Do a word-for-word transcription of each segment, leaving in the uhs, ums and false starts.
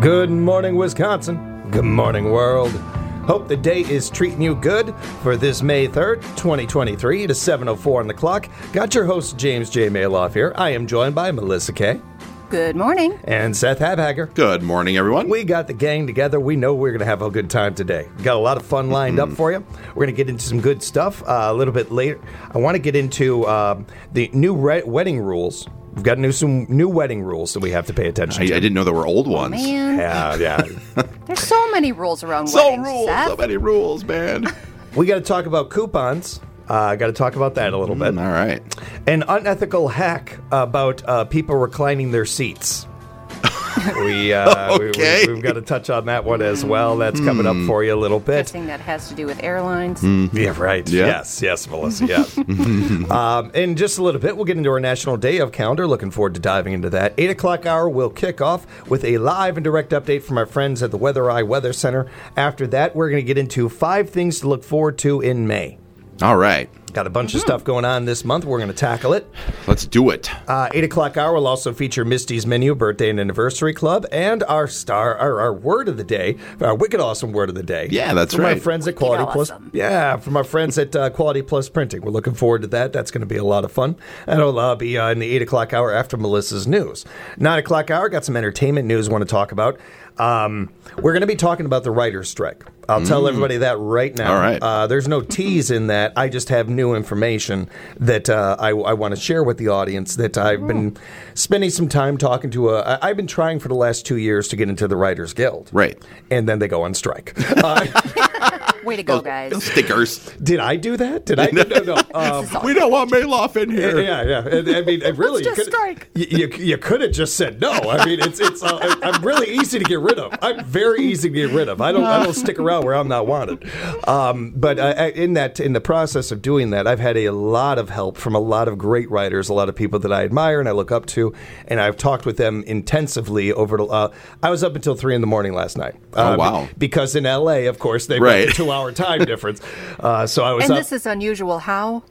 Good morning, Wisconsin. Good morning, world. Hope the day is treating you good for this May third, twenty twenty-three. It is seven oh four on the clock. Got your host, James J. Maloff here. I am joined by Melissa Kay. Good morning. And Seth Habhager. Good morning, everyone. We got the gang together. We know we're going to have a good time today. Got a lot of fun lined mm. up for you. We're going to get into some good stuff uh, a little bit later. I want to get into uh, the new re- wedding rules. We've got new some new wedding rules that we have to pay attention I, to. I didn't know there were old oh, ones. Man. Yeah, yeah. There's so many rules around so weddings, rules, Seth. so many rules, man. We got to talk about coupons. I uh, got to talk about that a little Mm, bit. all right. An unethical hack about uh, people reclining their seats. we, uh, okay. we, we, we've got to touch on that one as well. That's coming up for you a little bit. Guessing that has to do with airlines. Mm. Yeah, right. Yeah. Yes, yes, Melissa, yes. um, in just a little bit, we'll get into our National Day of calendar. Looking forward to diving into that. eight o'clock hour will kick off with a live and direct update from our friends at the Weather Eye Weather Center. After that, we're going to get into five things to look forward to in May. All right. Got a bunch mm-hmm. of stuff going on this month. We're going to tackle it. Let's do it. Uh, eight o'clock hour will also feature Misty's Menu, Birthday and Anniversary Club, and our star, our, our word of the day, our wicked awesome word of the day. Yeah, that's from right. From our friends at Quality Plus. Awesome. Yeah, from our friends at uh, Quality Plus Printing. We're looking forward to that. That's going to be a lot of fun. That'll uh, be uh, in the eight o'clock hour after Melissa's news. nine o'clock hour, got some entertainment news I want to talk about. Um, we're going to be talking about the writer's strike. I'll mm. tell everybody that right now. All right. Uh, there's no tease in that. I just have new information that uh, I, I want to share with the audience that I've been spending some time talking to. A, I've been trying for the last two years to get into the Writers Guild. Right. And then they go on strike. Uh, Way to go, those, guys. Those stickers. Did I do that? Did I? No, no. no. Um, we don't want Maloff in here. Yeah, yeah. I, I mean, really, Let's just you strike. You, you, you could have just said no. I mean, it's it's. Uh, I'm really easy to get rid of. I'm very easy to get rid of. I don't I don't stick around where I'm not wanted. Um, but uh, in that in the process of doing that, I've had a lot of help from a lot of great writers, a lot of people that I admire and I look up to, and I've talked with them intensively over. The, uh, I was up until three in the morning last night. Uh, oh wow! Because in L A, of course, they've right. got a two-hour time difference. Uh, so I was and up. this is unusual. How?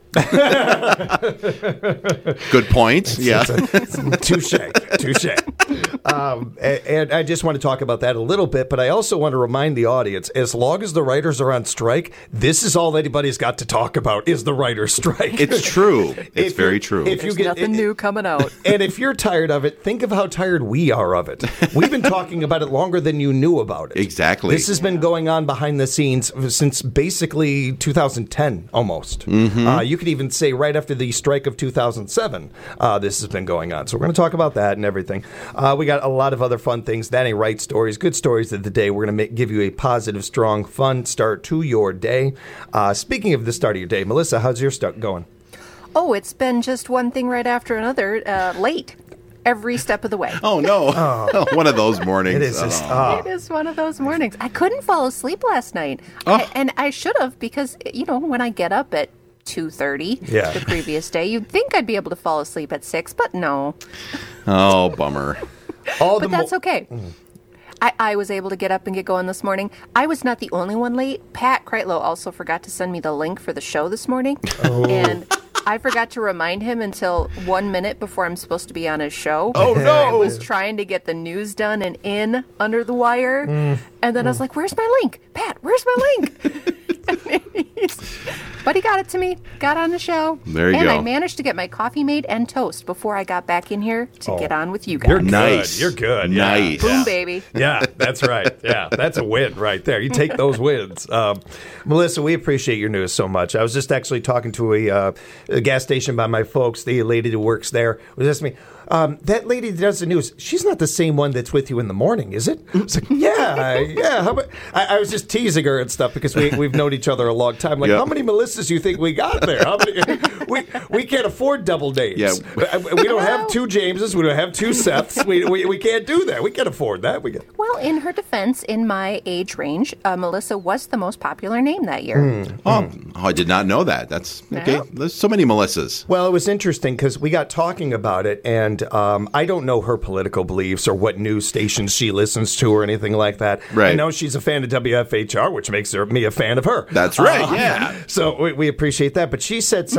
Good point. Yeah. Touche. Touche. Um, and, and I just want to talk about that a little bit, but I also want to remind the audience, as long as the writers are on strike, this is all anybody's got to talk about is the writers' strike. It's true. It's if very you, true. If There's you get, nothing it, new coming out. And if you're tired of it, think of how tired we are of it. We've been talking about it longer than you knew about it. Exactly. This has been going on behind the scenes since basically two thousand ten, almost. Mm-hmm. Uh, you could even say right after the strike of two thousand seven, uh, this has been going on. So we're going to talk about that and everything. Uh, we got a lot of other fun things. That ain't right stories, good stories of the day. We're going to give you a positive, strong, fun start to your day. Uh, speaking of the start of your day, Melissa, how's your start going? Oh, it's been just one thing right after another, uh, late. Every step of the way. Oh, no. Oh. One of those mornings. It is just, oh. It is one of those mornings. I couldn't fall asleep last night. Oh. I, and I should have because, you know, when I get up at two thirty yeah. the previous day, you'd think I'd be able to fall asleep at six, but no. Oh, bummer. All But the that's mo- okay. Mm. I, I was able to get up and get going this morning. I was not the only one late. Pat Kreitlow also forgot to send me the link for the show this morning. Oh. And I forgot to remind him until one minute before I'm supposed to be on his show. Oh, no. I was trying to get the news done and in under the wire. Mm. And then mm. I was like, where's my link? Pat, where's my link? But he got it to me, got on the show. There you and go. And I managed to get my coffee made and toast before I got back in here to oh. get on with you guys. You're good. Nice. You're good. Nice. Boom, yeah. baby. Yeah, that's right. Yeah, that's a win right there. You take those wins. Um, Melissa, we appreciate your news so much. I was just actually talking to a, uh, a gas station by my folks. The lady who works there was asking me, Um, that lady that does the news, she's not the same one that's with you in the morning, is it? I was like, yeah, yeah. How about, I, I was just teasing her and stuff because we, we've known each other a long time. Like, yep. how many Melissas do you think we got there? How many, we we can't afford double names. Yeah. We don't have two Jameses. We don't have two Seths. We, we, we can't do that. We can't afford that. We can. Well, in her defense, in my age range, uh, Melissa was the most popular name that year. Mm. Oh, oh, I did not know that. That's okay. Yeah. There's so many Melissas. Well, it was interesting because we got talking about it, and um, I don't know her political beliefs or what news stations she listens to or anything like that. Right. I know she's a fan of W F H R, which makes her, me a fan of her. That's right, Uh, yeah. So we, we appreciate that. But she said something about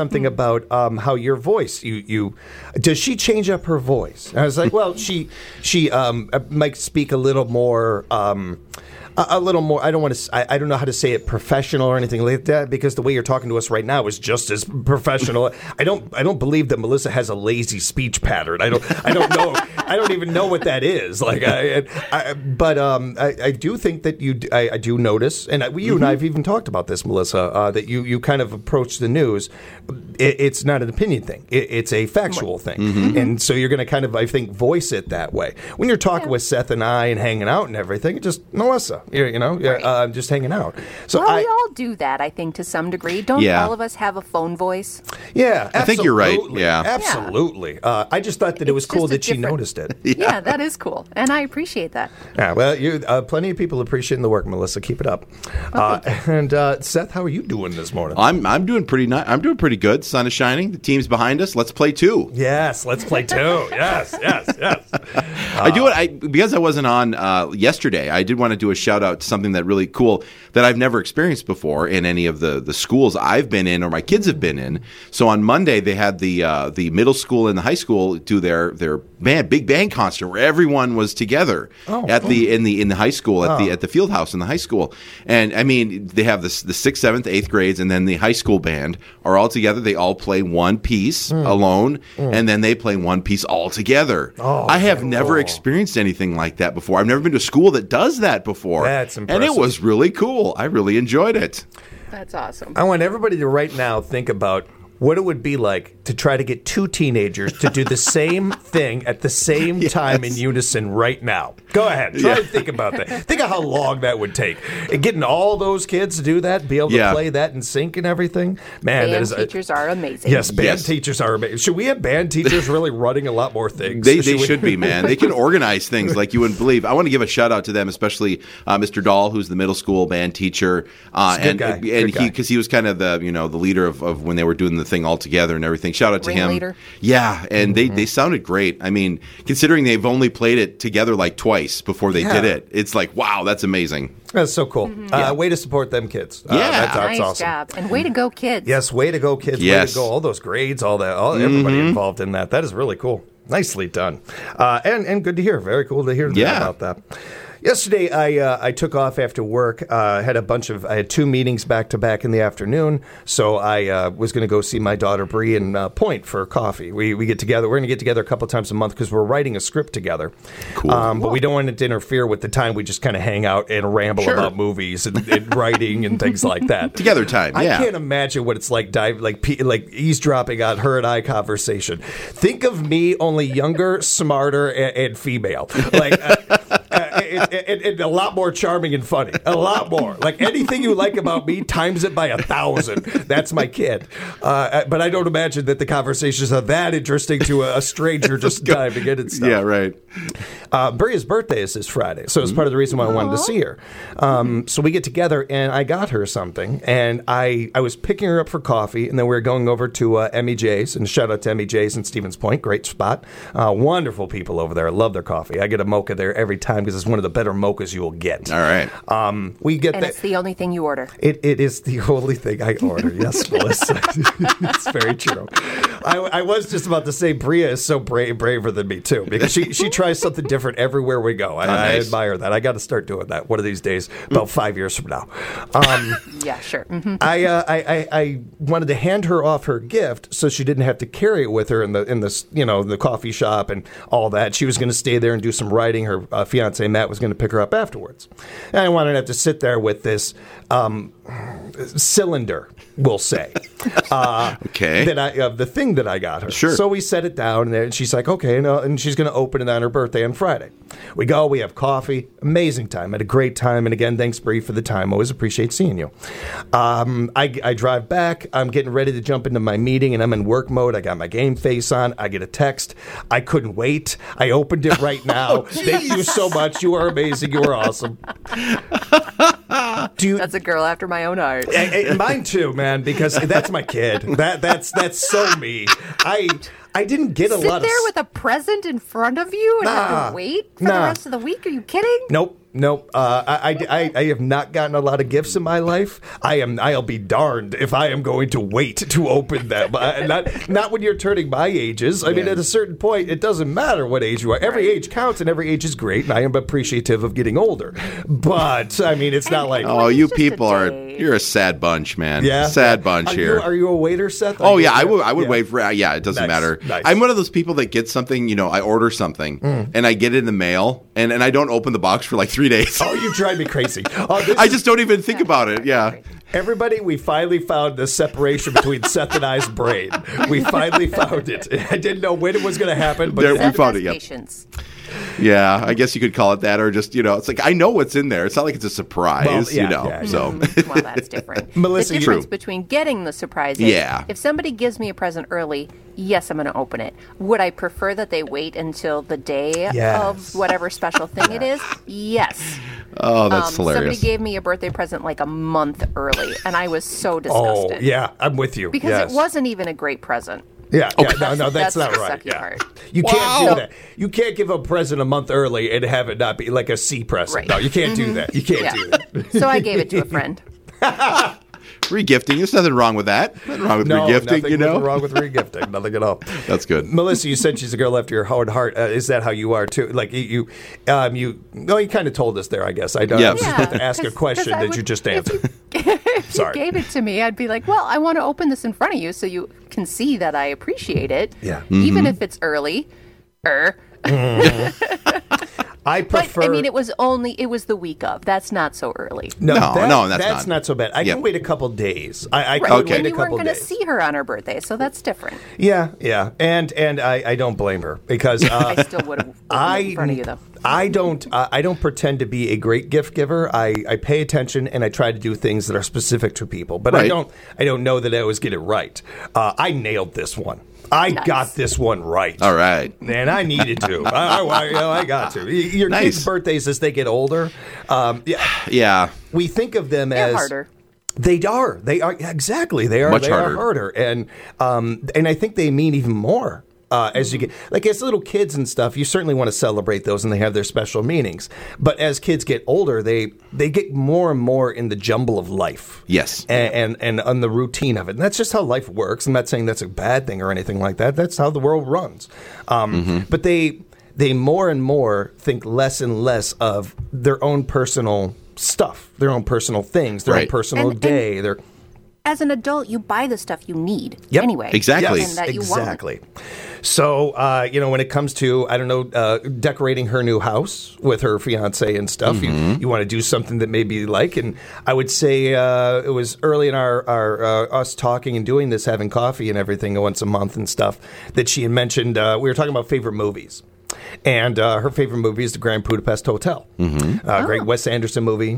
about um, how your voice, you, you, does she change up her voice? And I was like, well, she, she um, might speak a little more, um, a, a little more, I don't want to, I, I don't know how to say it professional or anything like that, because the way you're talking to us right now is just as professional. I don't, I don't believe that Melissa has a lazy speech pattern. I don't, I don't know, I don't even know what that is. Like, I, I but um, I, I do think that you, I, I do notice, and I, you mm-hmm. and I have even talked about this, Melissa, uh, that you, you kind of approach the news. It, it's not an opinion thing; it, it's a factual thing, mm-hmm. and so you're going to kind of, I think, voice it that way. When you're talking yeah. with Seth and I and hanging out and everything, it's just Melissa, you, you know, right. uh, just hanging out. So well, I, we all do that, I think, to some degree. Don't yeah. all of us have a phone voice? Yeah, I think you're right. Yeah, absolutely. Uh, I just thought that it was it's cool that she different... noticed it. yeah. yeah, that is cool, and I appreciate that. Yeah, well, you uh, plenty of people appreciating the work, Melissa. Keep it up. Uh, and uh, Seth, how are you doing this morning? I'm I'm doing pretty nice. I'm doing pretty good. Sun is shining. The team's behind us. Let's play two. Yes, let's play two. yes, yes, yes. Uh, I do it I, because I wasn't on uh, yesterday. I did want to do a shout out to something that really cool that I've never experienced before in any of the, the schools I've been in or my kids have been in. So on Monday they had the uh, the middle school and the high school do their their band big band concert where everyone was together oh, at the oh. in the in the high school at oh. the at the field house in the high school. And I mean they have this the sixth, seventh, eighth grades and then the high school band are all together. They all play one piece mm. alone mm. and then they play one piece all together. Oh, I have cool. never experienced anything like that before. I've never been to a school that does that before. That's impressive. And it was really cool. I really enjoyed it. That's awesome. I want everybody to right now think about what it would be like to try to get two teenagers to do the same thing at the same yes. time in unison right now. Go ahead. Try yeah. to think about that. Think of how long that would take. And getting all those kids to do that, be able to yeah. play that in sync and everything. Man, band that is teachers a, are amazing. Yes, band yes. teachers are amazing. Should we have band teachers really running a lot more things? They, they should, should be, man. They can organize things like you wouldn't believe. I want to give a shout out to them, especially uh, Mister Dahl, who's the middle school band teacher. Uh, and guy. and good he because he was kind of the you know the leader of, of when they were doing the thing all together and everything. Shout out to him. Ringleader. Yeah, and mm-hmm. they, they sounded great. I mean, considering they've only played it together like twice before they yeah. did it, it's like, wow, that's amazing. That's so cool. Mm-hmm. Uh, yeah. Way to support them kids. Yeah. Uh, that's, that's nice awesome. job. And way to go, kids. Yes, way to go, kids. Yes. Way to go. All those grades, all that, all, everybody mm-hmm. involved in that. That is really cool. Nicely done. Uh, and, and good to hear. Very cool to hear yeah. about that. Yesterday, I uh, I took off after work. Uh, had a bunch of I had two meetings back to back in the afternoon, so I uh, was going to go see my daughter Bree in uh, Point for coffee. We we get together. We're going to get together a couple times a month because we're writing a script together. Cool. Um, but we don't want it to interfere with the time we just kind of hang out and ramble sure. about movies and, and writing and things like that. Together time. I yeah. can't imagine what it's like dive like like eavesdropping on her and I conversation. Think of me, only younger, smarter, and, and female. Like. Uh, uh, it, it, it, a lot more charming and funny. A lot more. Like anything you like about me, times it by a thousand. That's my kid. Uh, but I don't imagine that the conversations are that interesting to a, a stranger just diving in and stuff. Yeah, right. Uh, Bria's birthday is this Friday, so it's part of the reason why I wanted to see her. Um, so we get together, and I got her something, and I, I was picking her up for coffee, and then we were going over to uh, Emmy J's, and shout out to Emmy J's in Stevens Point. Great spot. Uh, wonderful people over there. I love their coffee. I get a mocha there every time because it's one of the better mochas you will get. All right. Um, we get and the, it's the only thing you order. It, it is the only thing I order. Yes, Melissa. It's very true. I, I was just about to say Bria is so brave, braver than me, too, because she, she tries something different everywhere we go. I, oh, nice. I admire that. I got to start doing that one of these days, about five years from now. Um, yeah, sure. Mm-hmm. I, uh, I, I I wanted to hand her off her gift so she didn't have to carry it with her in the in the you know the coffee shop and all that. She was going to stay there and do some writing. Her uh, fiance Matt was going to pick her up afterwards. And I wanted to have to sit there with this um, cylinder, we'll say. Uh, okay. That I of the thing that I got her. Sure. So we set it down, and she's like, okay, and, uh, and she's going to open it on her birthday on Friday. We go, we have coffee, amazing time, had a great time, and again, thanks, Bree, for the time. Always appreciate seeing you. Um, I, I drive back, I'm getting ready to jump into my meeting, and I'm in work mode. I got my game face on. I get a text. I couldn't wait. I opened it right now. oh, Thank you so much. You are amazing. You are awesome. Do you, that's a girl after my own heart. I, I, mine too, man, because that's my kid. That that's that's so me. I I didn't get a Sit lot of there with a present in front of you and nah, have to wait for nah. the rest of the week. Are you kidding? Nope. Nope. Uh, I, I, I have not gotten a lot of gifts in my life. I am. I'll be darned if I am going to wait to open them. Uh, not not when you're turning my ages. I mean, at a certain point, it doesn't matter what age you are. Every age counts, and every age is great. And I am appreciative of getting older. But I mean, it's not like Oh, it's you just a people are, day. you're a sad bunch, man. yeah, Sad bunch are here. You, are you a waiter, Seth? Are Oh you yeah, a- I would. I would yeah. wait for. Yeah, it doesn't Nice, matter. nice. I'm one of those people that gets something. You know, I order something Mm. and I get it in the mail, and, and I don't open the box for like three days. Oh, you drive me crazy. Oh, this I is- just don't even think about it. Yeah. Everybody, we finally found the separation between Seth and I's brain. We finally found it. I didn't know when it was going to happen, but There- it we Seth found has it, yep. patience. Yeah, I guess you could call it that, or just you know, it's like I know what's in there. It's not like it's a surprise, Well, yeah, you know. yeah, yeah. So Well, that's different. Melissa, the you- difference True. between getting the surprise is Yeah. if somebody gives me a present early, yes, I'm going to open it. Would I prefer that they wait until the day Yes. of whatever special thing it is? Yes. oh, that's Um, somebody hilarious. gave me a birthday present like a month early, and I was so oh, disgusted. yeah, I'm with you. Because yes. it wasn't even a great present. Yeah, yeah, no, no, That's that's, not the right. sucky Yeah. part. You Wow. can't do that. You can't give a present a month early and have it not be like a C present. Right. No, you can't do that. You can't Yeah. do that. So I gave it to a friend. Regifting. There's nothing wrong with that. Nothing wrong with No, regifting. nothing You know, wrong with regifting. Nothing at all. that's good. Melissa, you said she's a girl after your own heart. Uh, is that how you are too? Like you, you, um, you. No, you kind of told us there. I guess I don't. Yeah. I was just about to ask a 'cause- question 'cause I that you would- just if answered. If Sorry. you gave it to me, I'd be like, well, I want to open this in front of you so you can see that I appreciate it. Yeah. Even Mm-hmm. if it's early. Er. I But, prefer. I mean, it was only, it was the week of. That's not so early. no, No, that- no, that's not. not so bad. I Yep. can wait a couple days. I, I Right. could Okay. wait And a you weren't couple going to days. see her on her birthday, so that's different. Yeah, yeah, and and I, I don't blame her because uh, I still would have opened I it in front of you, though. I don't uh, I don't pretend to be a great gift giver. I, I pay attention and I try to do things that are specific to people, but I Right. don't I don't know that I always get it right. Uh, I nailed this one. I Nice. got this one right. All right. And I needed to. I, I, you know, I got to. Your Nice. kids' birthdays as they get older, um, yeah, Yeah. we think of them They're as harder. They are. They are exactly. They are. Much they harder. are harder, and um, and I think they mean even more. Uh, as you get, like as little kids and stuff, you certainly want to celebrate those, and they have their special meanings. But as kids get older, they they get more and more in the jumble of life. Yes. and and, and on the routine of it. And that's just how life works. I'm not saying that's a bad thing or anything like that. That's how the world runs. Um, Mm-hmm. But they they more and more think less and less of their own personal stuff, their own personal things, their own Right. personal And- and- day. Their As an adult, you buy the stuff you need Yep. anyway. Exactly. Yes, And that you exactly. So, uh, you know, when it comes to, I don't know, uh, decorating her new house with her fiance and stuff, Mm-hmm. you, you want to do something that maybe you like. And I would say uh, it was early in our, our uh, us talking and doing this, having coffee and everything once a month and stuff, that she had mentioned, uh, we were talking about favorite movies. And uh, her favorite movie is The Grand Budapest Hotel. Mm-hmm. Uh, Great Wes Anderson movie.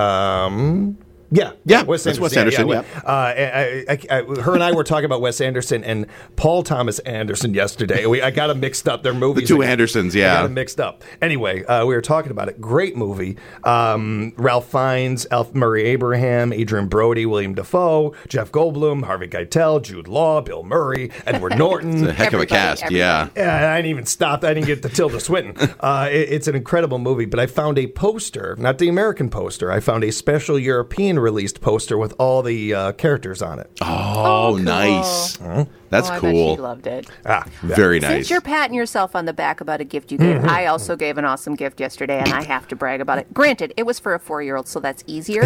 Um, yeah, Yeah, that's Wes Anderson, yeah. Uh, I, I, I, her and I were talking about Wes Anderson and Paul Thomas Anderson yesterday. We, I got them mixed up. Their The movies. two I- Andersons, I got yeah. them mixed up. Anyway, uh, we were talking about it. Great movie. Um, Ralph Fiennes, Alf Murray Abraham, Adrian Brody, William Dafoe, Jeff Goldblum, Harvey Keitel, Jude Law, Bill Murray, Edward Norton. It's a heck of a Everybody, cast, yeah. Yeah, I didn't even stop. I didn't get to Tilda Swinton. Uh, it- it's an incredible movie, but I found a poster, not the American poster. I found a special European released poster with all the uh, characters on it. Oh, cool. nice. That's oh, I cool. bet she loved it. Ah, yeah. Very Since nice. you're patting yourself on the back about a gift you gave, I also gave an awesome gift yesterday, and I have to brag about it. Granted, it was for a four-year-old, so that's easier.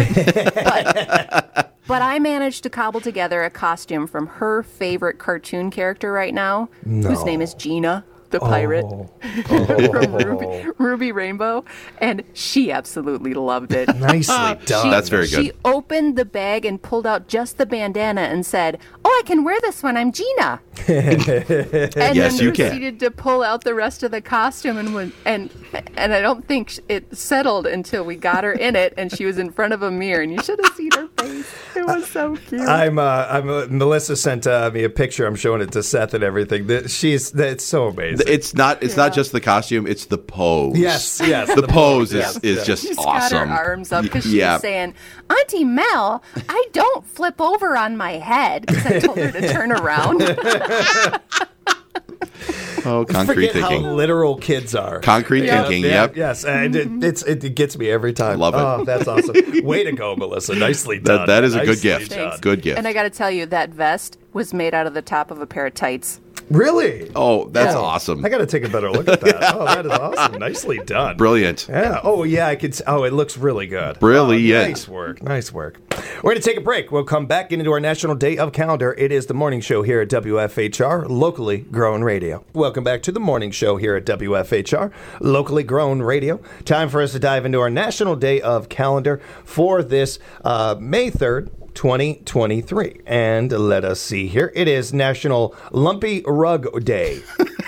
but, but I managed to cobble together a costume from her favorite cartoon character right now, whose name is Gina, the pirate from Ruby, Ruby Rainbow, and she absolutely loved it. Nicely done. She, That's very good. She opened the bag and pulled out just the bandana and said, "Oh, I can wear this one. I'm Gina." and Yes, then you can. proceeded to pull out the rest of the costume and went, and and I don't think sh- it settled until we got her in it and she was in front of a mirror and you should have seen her face. It was so cute. I'm, uh, I'm uh, Melissa sent uh, me a picture. I'm showing it to Seth and everything. That She's that's so amazing. It's not. It's Yeah. not just the costume. It's the pose. Yes, yes, The, the pose pose, is, yes, is yes. just She's awesome. got her arms up because Y- she yeah. was saying, "Auntie Mel, I don't flip over on my head," because I told her to turn around. Oh, concrete Forget thinking. how literal kids are. Concrete Yeah, thinking, yeah, yep. Yes, and it, it's, it, it gets me every time. Love it. Oh, that's awesome. Way to go, Melissa. Nicely done. That, that is a good Nicely gift. done. Good gift. And I got to tell you, that vest was made out of the top of a pair of tights. Really? Oh, that's Oh, awesome. I got to take a better look at that. Oh, that is awesome. Nicely done. Brilliant. Yeah. Oh, yeah. I could. s- Oh, it looks really good. Brilliant. Oh, nice work. Nice work. We're going to take a break. We'll come back into our National Day of Calendar. It is the morning show here at W F H R, locally grown radio. Welcome back to the morning show here at W F H R, locally grown radio. Time for us to dive into our National Day of Calendar for this uh, May third. twenty twenty-three. And let us see here. It is National Lumpy Rug Day.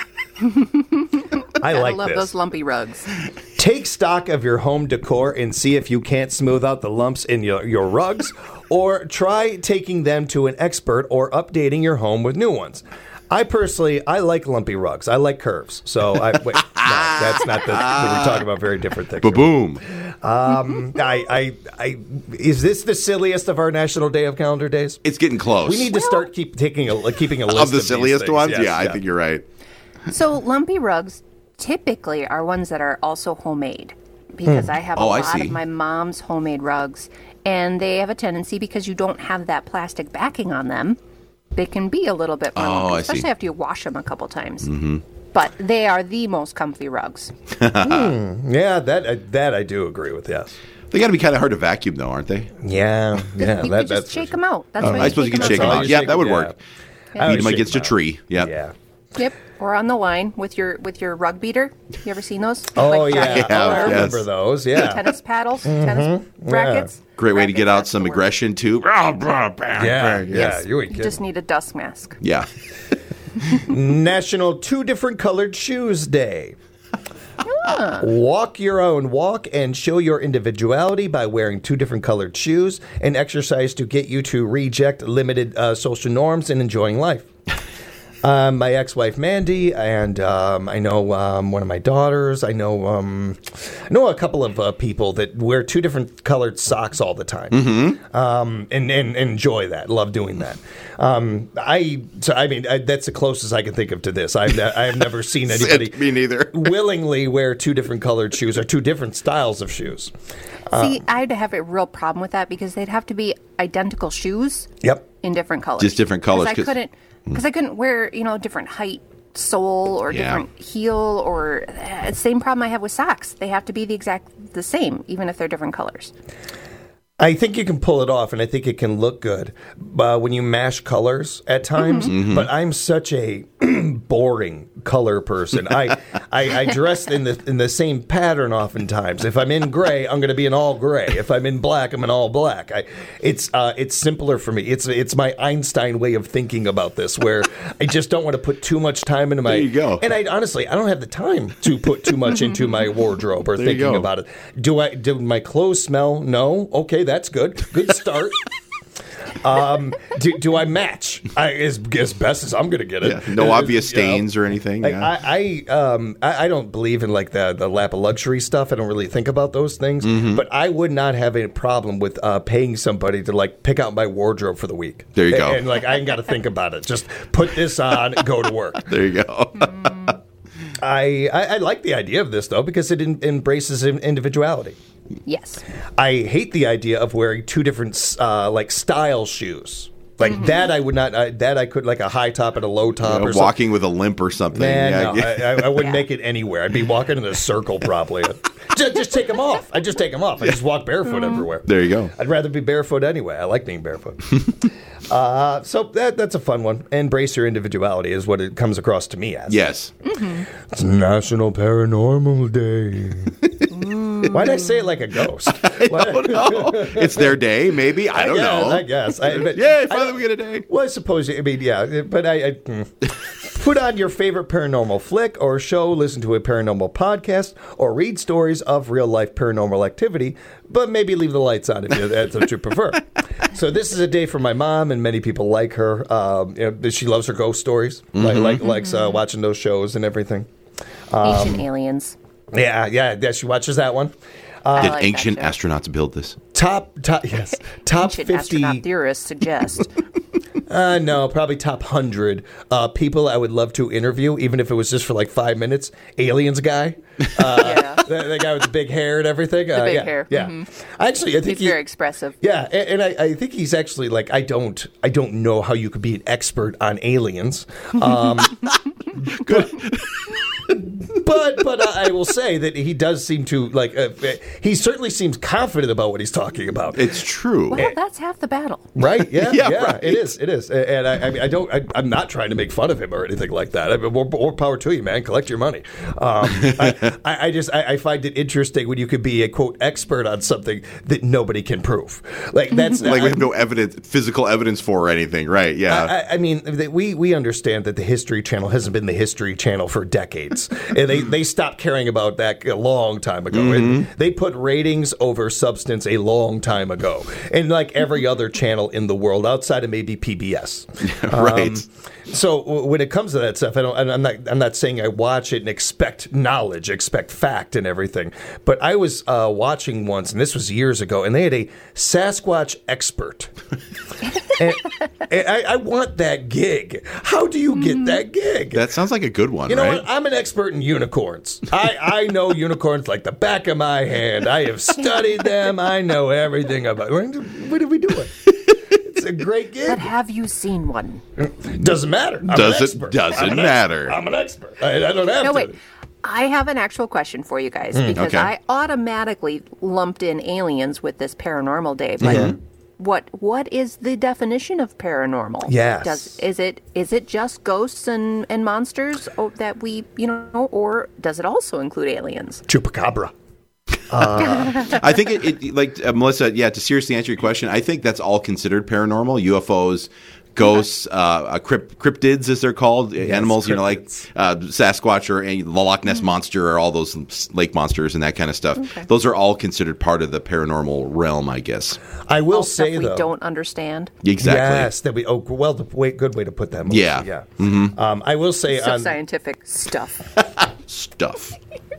I I like love this. those lumpy rugs. Take stock of your home decor and see if you can't smooth out the lumps in your, your rugs, or try taking them to an expert or updating your home with new ones. I personally, I like lumpy rugs. I like curves. So, I wait, no, that's not the, we're talking about very different things. Ba-boom. Um, I, I, I, is this the silliest of our National Day of Calendar days? It's getting close. We need to start keep taking a keeping a list of the these silliest things. ones? Yes, yeah, I think you're right. So lumpy rugs typically are ones that are also homemade, because I have a Oh, I lot see. of my mom's homemade rugs, and they have a tendency, because you don't have that plastic backing on them, they can be a little bit more Oh, lumpy, I see. especially after you wash them a couple times. Mm-hmm. But they are the most comfy rugs. Yeah, that uh, that I do agree with. Yes. They got to be kind of hard to vacuum, though, aren't they? Yeah, yeah. you that, can just that's shake for them out. That's why I suppose you can shake them all out. you Yeah, shake that would them, work. yeah. I Beat would them shake against a them out. tree. Yep. Yeah. Yep. Or on the line with your with your rug beater. You ever seen those? Oh Like yeah, giant oh, I yes. remember those. Yeah, tennis paddles, tennis rackets. Great way to get Rackets, out that's some the word. aggression, too. yeah, yeah. Yes. You ain't You kidding. just need a dust mask. Yeah. National Two Different Colored Shoes Day. Walk your own walk and show your individuality by wearing two different colored shoes, and exercise to get you to reject limited uh, social norms and enjoying life. Um, my ex-wife Mandy, and um, I know um, one of my daughters. I know um, I know a couple of uh, people that wear two different colored socks all the time, mm-hmm. um, and, and and enjoy that. Love doing that. Um, I so I mean I, that's the closest I can think of to this. I've ne- I have never seen anybody Me neither. willingly wear two different colored shoes or two different styles of shoes. See, I'd have a real problem with that, because they'd have to be identical shoes Yep. in different colors. Just different colors, 'Cause I 'cause- couldn't, because I couldn't wear, you know, different height sole or Yeah. different heel, or uh, same problem I have with socks. They have to be the exact the same, even if they're different colors. I think you can pull it off, and I think it can look good uh, when you mash colors at times. Mm-hmm. But I'm such a boring color person. I, I I dress in the in the same pattern oftentimes. If I'm in gray, I'm going to be in all gray. If I'm in black, I'm in all black. I, it's uh, it's simpler for me. It's it's my Einstein way of thinking about this, where I just don't want to put too much time into my. There you go. And I honestly, I don't have the time to put too much into my wardrobe or There you thinking go. about it. Do I? Do my clothes smell? No. Okay, that's good. Good start. um, do, do I match? I, as, as best as I'm going to get it. Yeah. No Uh, obvious you know. stains or anything. Like, Yeah. I I, um, I I don't believe in like the the lap of luxury stuff. I don't really think about those things. Mm-hmm. But I would not have a problem with uh, paying somebody to like pick out my wardrobe for the week. There you And- go. And like I ain't got to think about it. Just put this on, go to work. There you go. I, I I like the idea of this though, because it in, embraces in- individuality. Yes. I hate the idea of wearing two different uh, like style shoes. Like Mm-hmm. that, I would not. Uh, that I could like a high top and a low top, You know, or something. walking with a limp or something. Man, yeah. no, I, I, I wouldn't make it anywhere. I'd be walking in a circle probably. just, just take them off. I just take them off. I just walk barefoot everywhere. There you go. I'd rather be barefoot anyway. I like being barefoot. uh, so that that's a fun one. Embrace your individuality is what it comes across to me as. Yes. It's National Paranormal Day. Why did I say it like a ghost? I don't know. It's their day, maybe. I don't guess, know. I guess. I, but Yay, I finally don't- we get a day. Well, I suppose. I mean, yeah, but I, I mm. put on your favorite paranormal flick or show, listen to a paranormal podcast, or read stories of real life paranormal activity. But maybe leave the lights on if you, that's what you prefer. So this is a day for my mom, and many people like her. Um, you know, she loves her ghost stories, like, like likes uh, watching those shows and everything. Ancient aliens. Yeah, yeah, yeah. She watches that one. Uh, Did like that ancient show. astronauts build this? top, top, yes, top Ancient fifty. astronaut theorists suggest. Uh, no, probably top one hundred uh, people I would love to interview, even if it was just for like five minutes. Aliens guy. Uh, Yeah. the, the guy with the big hair and everything. The uh, big yeah, hair. Yeah. Mm-hmm. Actually, I think He's he, very expressive. Yeah, and, and I, I think he's actually like I don't I don't know how you could be an expert on aliens. Um, but, but but I will say that he does seem to like uh, he certainly seems confident about what he's talking about. It's true. Well, that's half the battle. Right? Yeah, yeah, Yeah, right. it is. It is. And I, I mean, I don't. I, I'm not trying to make fun of him or anything like that. I mean, more, more power to you, man. Collect your money. Um, I, I, I just I, I find it interesting when you could be a quote expert on something that nobody can prove. Like that's Like I, we have no evidence, physical evidence for or anything, right? Yeah. I, I mean, that we we understand that the History Channel hasn't been the History Channel for decades, and they, they stopped caring about that a long time ago. Mm-hmm. And they put ratings over substance a long time ago, and like every other channel in the world outside of maybe P B S. Right. Um, so w- when it comes to that stuff, I don't. and I'm not. I'm not saying I watch it and expect knowledge, expect fact and everything. But I was uh, watching once, and this was years ago, and they had a Sasquatch expert. and, and I, I want that gig. How do you get that gig? That sounds like a good one, You know right? what? I'm an expert in unicorns. I, I know unicorns like the back of my hand. I have studied them. I know everything about. What are we doing? It's a great gig. But have you seen one? Doesn't matter. I'm Does an it- expert. doesn't I'm an matter. Expert. I'm an expert. I, I don't have No, to. wait. I have an actual question for you guys because okay. I automatically lumped in aliens with this paranormal day. But what what is the definition of paranormal? Yes. Does is it is it just ghosts and, and monsters oh, that we you know, or does it also include aliens? Chupacabra. I think it, it like uh, Melissa. Yeah, to seriously answer your question, I think that's all considered paranormal. U F Os, ghosts, uh, uh, crypt, cryptids, as they're called, animals. You know, like cryptids. uh, Sasquatch or uh, the Loch Ness monster, or all those lake monsters and that kind of stuff. Those are all considered part of the paranormal realm, I guess. I will All say stuff we though. don't understand. Exactly. Yes, that we. Oh, well, the way, good way to put that. Melissa. Yeah. yeah. Mm-hmm. Um, I will say So on scientific stuff. Stuff.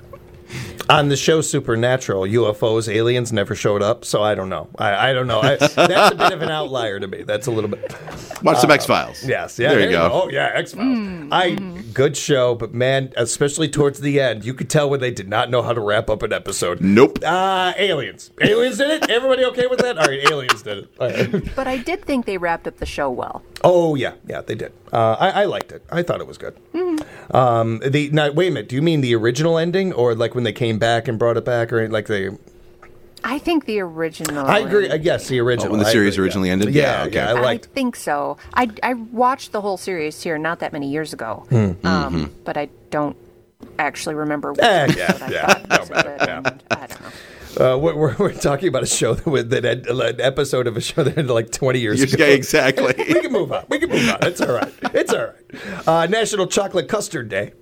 on the show Supernatural, U F Os, aliens never showed up. So I don't know. I, I don't know. I, that's a bit of an outlier to me. That's a little bit. Watch some X Files. Yes, yeah, There you go. Oh, yeah, X Files. I good show, but man, especially towards the end, you could tell when they did not know how to wrap up an episode. Nope. Uh, aliens. Aliens did it. Everybody okay with that? All right, aliens did it. All right. But I did think they wrapped up the show well. Oh yeah, yeah, they did. Uh, I, I liked it. I thought it was good. Um, the now, wait a minute. Do you mean the original ending, or like when they came back and brought it back, or like they? I think the original. I agree. Uh, yes, the original. Oh, when the I series agree, originally yeah. ended? Yeah, Yeah, okay. yeah, I I liked. think so. I, I watched the whole series here not that many years ago, Hmm. um, but I don't actually remember what, Eh, yeah, what I yeah, thought no was matter, of it, yeah. and I don't know. Uh, we're, we're, we're talking about a show that, would- that had an episode of a show that ended like twenty years Yeah, ago. exactly. We can move on. We can move on. It's all right. It's all right. Uh, National Chocolate Custard Day.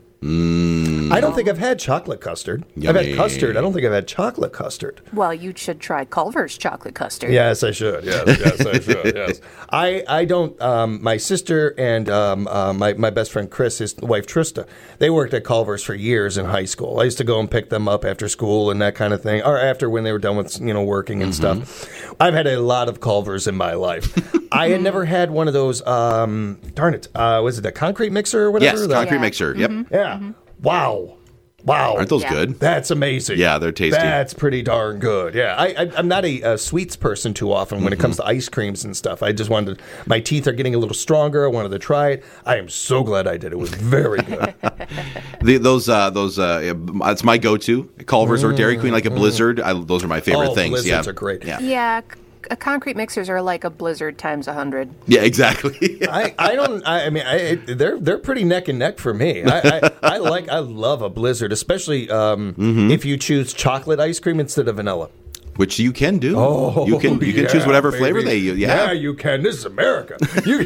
Mm. I don't think I've had chocolate custard. I've Yummy. had custard. I don't think I've had chocolate custard. Well, you should try Culver's chocolate custard. Yes, I should. Yes, yes, I should. Yes, I, I don't. Um, my sister and um, uh, my my best friend Chris, his wife Trista, they worked at Culver's for years in high school. I used to go and pick them up after school and that kind of thing, or after when they were done with you know working and Mm-hmm. stuff. I've had a lot of Culver's in my life. I had never had one of those. Um, darn it, uh, was it a concrete mixer or whatever? Yes, The- concrete Yeah. mixer. Yep. Yeah. Wow. Wow. Aren't those Yeah. good? That's amazing. Yeah, they're tasty. That's pretty darn good. Yeah, I, I, I'm not a, a sweets person too often when it comes to ice creams and stuff. I just wanted, my teeth are getting a little stronger. I wanted to try it. I am so glad I did. It was very good. The, those, uh, those, uh, it's my go-to. Culver's or Dairy Queen, like a Blizzard. I, those are my favorite Oh, things. Blizzards yeah. are great. Yeah. Yeah, c- uh, concrete mixers are like a Blizzard times a hundred. Yeah, exactly. I, I don't. I, I mean, I, it- they're they're pretty neck and neck for me. I, I, I like. I love a Blizzard, especially um, Mm-hmm. if you choose chocolate ice cream instead of vanilla. Which you can do. Oh, you can you can yeah, choose whatever baby. flavor they use. Yeah, Yeah. you can. This is America. You,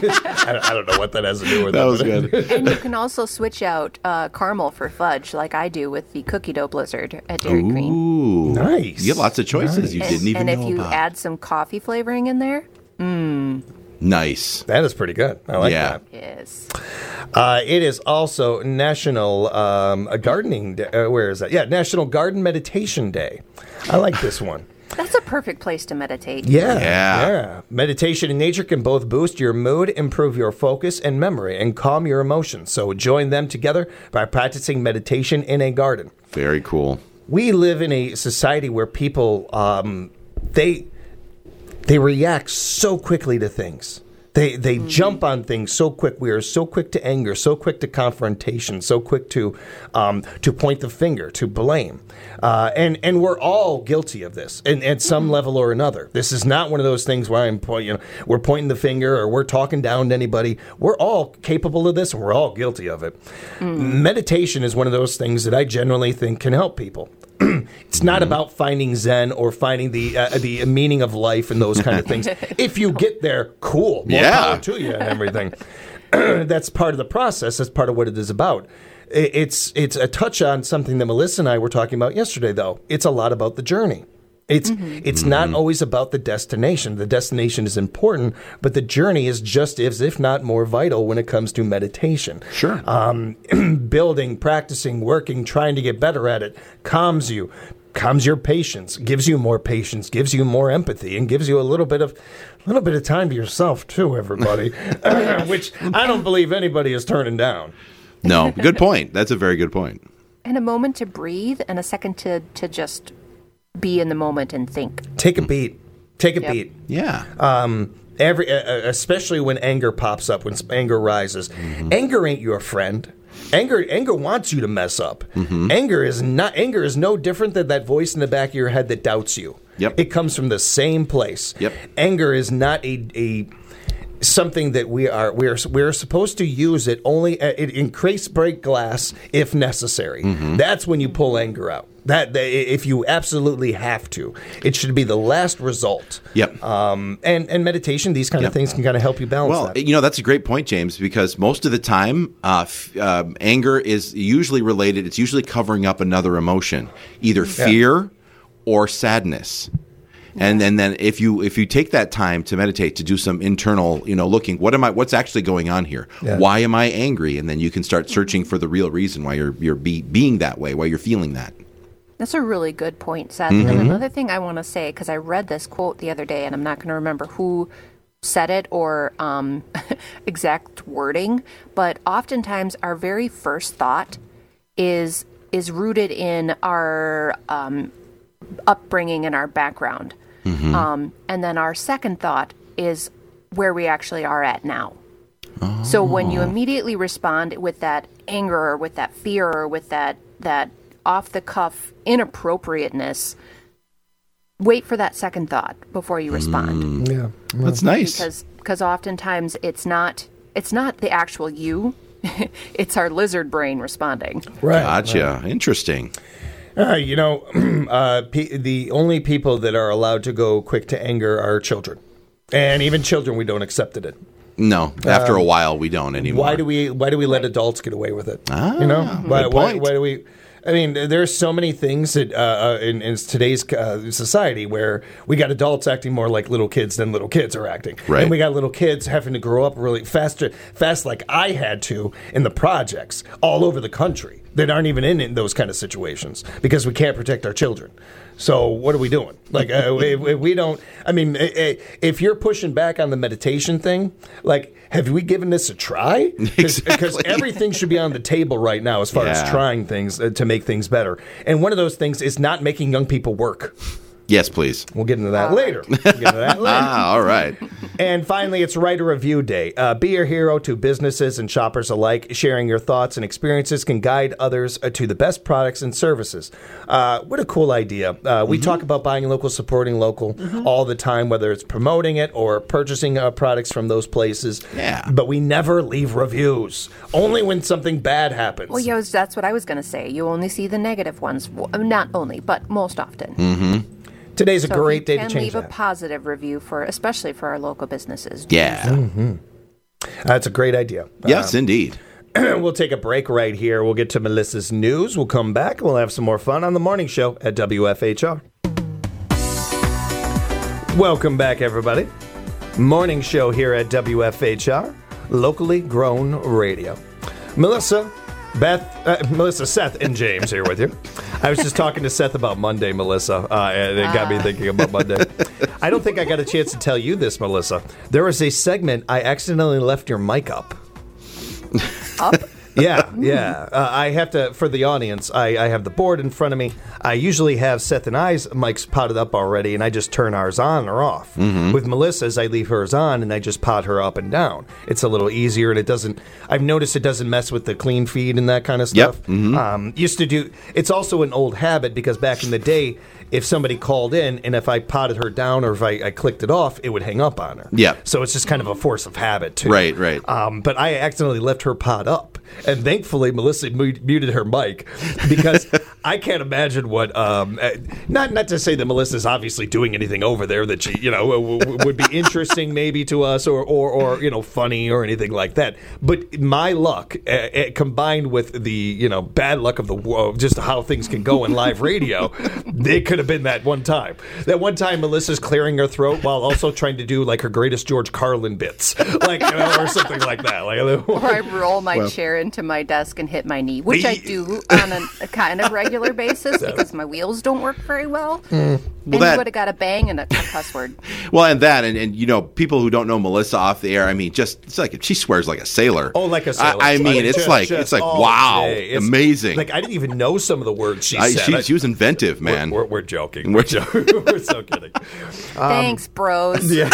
I, don't- I don't know what that has to do with That it, was but- good. And you can also switch out uh, caramel for fudge, like I do with the cookie dough Blizzard at Dairy Queen. Ooh. Nice. You get lots of choices you And, didn't even and if know you about. add some coffee flavoring in there, Nice. That is pretty good. I like Yeah. that. yes. Uh, it is also National um, a Gardening Day. Uh, where is that? Yeah, National Garden Meditation Day. I like this one. That's a perfect place to meditate. Yeah, Yeah. yeah. Meditation in nature can both boost your mood, improve your focus and memory, and calm your emotions. So join them together by practicing meditation in a garden. Very cool. We live in a society where people, um, they they react so quickly to things. They they mm-hmm. jump on things so quick. We are so quick to anger, so quick to confrontation, so quick to um, to point the finger, to blame, uh, and and we're all guilty of this, in, at some mm-hmm. level or another. This is not one of those things where I'm point, you know we're pointing the finger or we're talking down to anybody. We're all capable of this, and we're all guilty of it. Mm-hmm. Meditation is one of those things that I generally think can help people. It's not mm-hmm. about finding Zen or finding the uh, the meaning of life and those kind of things. If you get there, cool. More yeah. power to you and everything. That's part of the process. That's part of what it is about. It's it's a touch on something that Melissa and I were talking about yesterday, though. It's a lot about the journey. It's mm-hmm. it's mm-hmm. not always about the destination. The destination is important, but the journey is just as, if not more vital when it comes to meditation. Sure. Um, building, practicing, working, trying to get better at it calms you, calms your patience, gives you more patience, gives you more empathy, and gives you a little bit of a little bit of time to yourself too, everybody, which I don't believe anybody is turning down. No, good point. That's a very good point. And a moment to breathe and a second to, to just be in the moment and think. Take a beat. Take a Yep. beat. Yeah. Um, every, uh, especially when anger pops up, when anger rises. Mm-hmm. Anger ain't your friend. Anger, anger wants you to mess up. Mm-hmm. Anger is not. Anger is no different than that voice in the back of your head that doubts you. Yep. It comes from the same place. Yep. Anger is not a a something that we are we are we're supposed to use it only. Uh, it increase break glass if necessary. Mm-hmm. That's when you pull anger out. That, that if you absolutely have to, it should be the last result. Yep. Um, and, and meditation, these kind Yep. of things can kind of help you balance Well, that. you know, that's a great point, James, because most of the time, uh, f- um, anger is usually related. It's usually covering up another emotion, either fear or sadness. And and then if you if you take that time to meditate, to do some internal, you know, looking, what am I? What's actually going on here? Yeah. Why am I angry? And then you can start searching for the real reason why you're you're be, being that way, why you're feeling that. That's a really good point, Seth. Mm-hmm. And another thing I want to say, because I read this quote the other day, and I'm not going to remember who said it or um, exact wording, but oftentimes our very first thought is is rooted in our um, upbringing and our background. Mm-hmm. Um, and then our second thought is where we actually are at now. Oh. So when you immediately respond with that anger or with that fear or with that that off-the-cuff inappropriateness, wait for that second thought before you respond. Mm. Yeah. Well, that's nice. Because because oftentimes it's not it's not the actual you, it's our lizard brain responding. Right. Gotcha. Right. Interesting. Uh, you know, uh, pe- the only people that are allowed to go quick to anger are children. And even children, we don't accept it. No, after Um, a while, we don't anymore. Why do we? Why do we let adults get away with it? Ah, you know, why, good why, point. why do we? I mean, there's so many things that uh, uh, in, in today's uh, society where we got adults acting more like little kids than little kids are acting, Right. and we got little kids having to grow up really faster, fast like I had to in the projects all over the country that aren't even in, in those kind of situations because we can't protect our children. So what are we doing? Like uh, if, if we don't. I mean, if you're pushing back on the meditation thing, like, have we given this a try? Because Exactly. everything should be on the table right now as far Yeah. as trying things uh, to make things better. And one of those things is not making young people work. Yes, please. We'll get into that later. We'll get into that later. Ah, all right. And finally, it's Writer Review Day. Uh, be your hero to businesses and shoppers alike. Sharing your thoughts and experiences can guide others uh, to the best products and services. Uh, what a cool idea. Uh, we mm-hmm. talk about buying local, supporting local mm-hmm. all the time, whether it's promoting it or purchasing uh, products from those places. Yeah. But we never leave reviews. Only when something bad happens. Well, yeah, was- that's what I was going to say. You only see the negative ones. Well, not only, but most often. Mm-hmm. Today's a So great if day you to can change leave that. a positive review for, especially for our local businesses. do Yeah. so. Mm-hmm. That's a great idea. Yes, Um, indeed. We'll take a break right here. We'll get to Melissa's news. We'll come back. We'll have some more fun on the morning show at W F H R. Welcome back, everybody. Morning show here at W F H R, locally grown radio. Melissa, Beth, uh, Melissa, Seth, and James here with you. I was just talking to Seth about Monday, Melissa, uh, and it got me thinking about Monday. I don't think I got a chance to tell you this, Melissa. There was a segment I accidentally left your mic up. Up? Yeah, yeah. Uh, I have to, for the audience, I, I have the board in front of me. I usually have Seth and I's mics potted up already, and I just turn ours on or off. Mm-hmm. With Melissa's, I leave hers on, and I just pot her up and down. It's a little easier, and it doesn't, I've noticed it doesn't mess with the clean feed and that kind of stuff. Yep. Mm-hmm. Um, used to do, it's also an old habit, because back in the day, if somebody called in, and if I potted her down or if I, I clicked it off, it would hang up on her. Yeah. So it's just kind of a force of habit, too. Right, right. Um, but I accidentally left her pot up. And thankfully, Melissa mu- muted her mic, because I can't imagine what. Um, uh, not not to say that Melissa's obviously doing anything over there that she, you know, w- w- would be interesting maybe to us, or, or or you know, funny or anything like that. But my luck, uh, uh, combined with the you know bad luck of the world, just how things can go in live radio, it could have been that one time. That one time, Melissa's clearing her throat while also trying to do like her greatest George Carlin bits, like you know, or something like that. Like, or I roll my well, chair into my desk and hit my knee, which I do on a, a kind of regular basis because my wheels don't work very well. Mm. Well, and that, you would have got a bang and a, a cuss word. Well, and that, and, and you know, people who don't know Melissa off the air, I mean, just it's like she swears like a sailor. Oh, like a sailor. I, I mean, it's just, like just it's like wow, it's, amazing. Like I didn't even know some of the words she I, said. she, I, she was inventive, man. We're, we're, we're joking. We're joking. We're so kidding. Um, Thanks, bros. Yeah.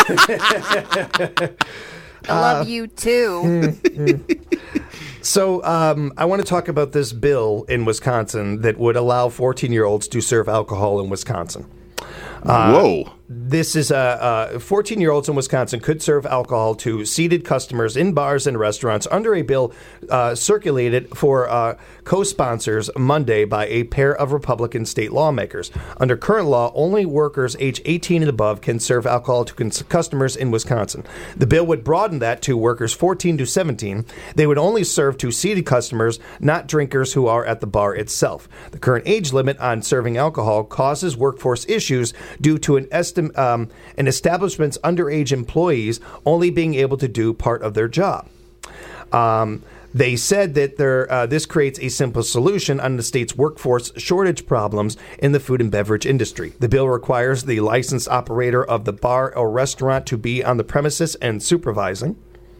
I love uh, you too. Mm, mm. So um, I want to talk about this bill in Wisconsin that would allow fourteen-year-olds to serve alcohol in Wisconsin. Uh, Whoa. This is a uh, fourteen-year-olds in Wisconsin could serve alcohol to seated customers in bars and restaurants under a bill uh, circulated for uh, co-sponsors Monday by a pair of Republican state lawmakers. Under current law, only workers age eighteen and above can serve alcohol to cons- customers in Wisconsin. The bill would broaden that to workers fourteen to seventeen. They would only serve to seated customers, not drinkers who are at the bar itself. The current age limit on serving alcohol causes workforce issues due to an estimate Um, an establishment's underage employees only being able to do part of their job. Um, they said that there, uh, this creates a simple solution on the state's workforce shortage problems in the food and beverage industry. The bill requires the licensed operator of the bar or restaurant to be on the premises and supervising.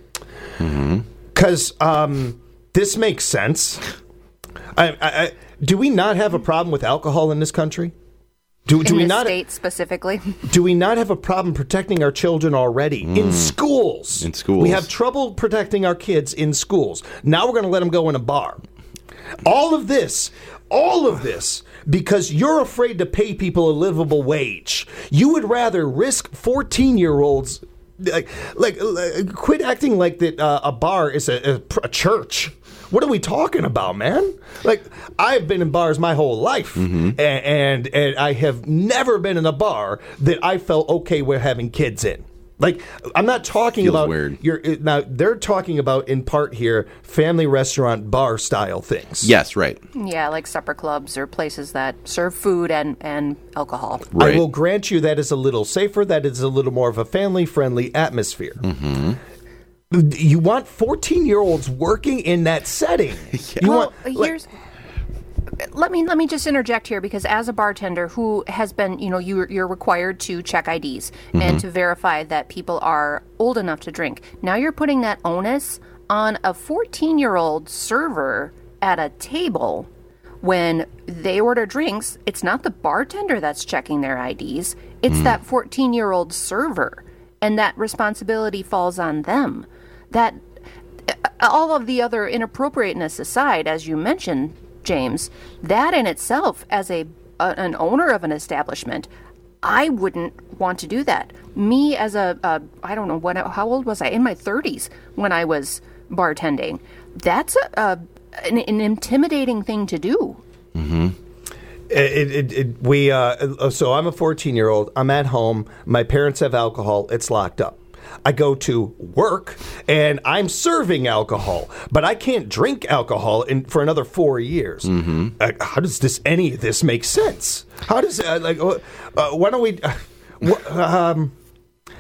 Because mm-hmm. um, this makes sense. I, I, I, do we not have a problem with alcohol in this country? Do, do in we this not, state specifically? Do we not have a problem protecting our children already? Mm. In schools. In schools. We have trouble protecting our kids in schools. Now we're going to let them go in a bar. All of this, all of this, because you're afraid to pay people a livable wage. You would rather risk fourteen-year-olds, like, like, like quit acting like that uh, a bar is a, a, a church. What are we talking about, man? Like, I've been in bars my whole life, mm-hmm. and, and and I have never been in a bar that I felt okay with having kids in. Like, I'm not talking Feels about weird. Your, now. They're talking about in part here family restaurant bar style things. Yes, right. Yeah, like supper clubs or places that serve food and, and alcohol. Right. I will grant you that is a little safer. That is a little more of a family friendly atmosphere. Mm-hmm. You want fourteen-year-olds working in that setting. yeah. You well, want, here's... Let me let me just interject here, because as a bartender who has been, you know, you're, you're required to check I Ds mm-hmm. and to verify that people are old enough to drink. Now you're putting that onus on a fourteen-year-old server at a table. When they order drinks, it's not the bartender that's checking their I Ds. It's mm. that fourteen-year-old server, and that responsibility falls on them. That all of the other inappropriateness aside, as you mentioned, James, that in itself, as a, a an owner of an establishment, I wouldn't want to do that. Me as a, a I don't know, what, how old was I? In my thirties when I was bartending. That's a, a an, an intimidating thing to do. Mm-hmm. It, it, it, we uh, so I'm a fourteen-year-old. I'm at home. My parents have alcohol. It's locked up. I go to work and I'm serving alcohol, but I can't drink alcohol in, for another four years. Mm-hmm. Uh, how does this any of this make sense? How does uh, like uh, why don't we? Uh, um,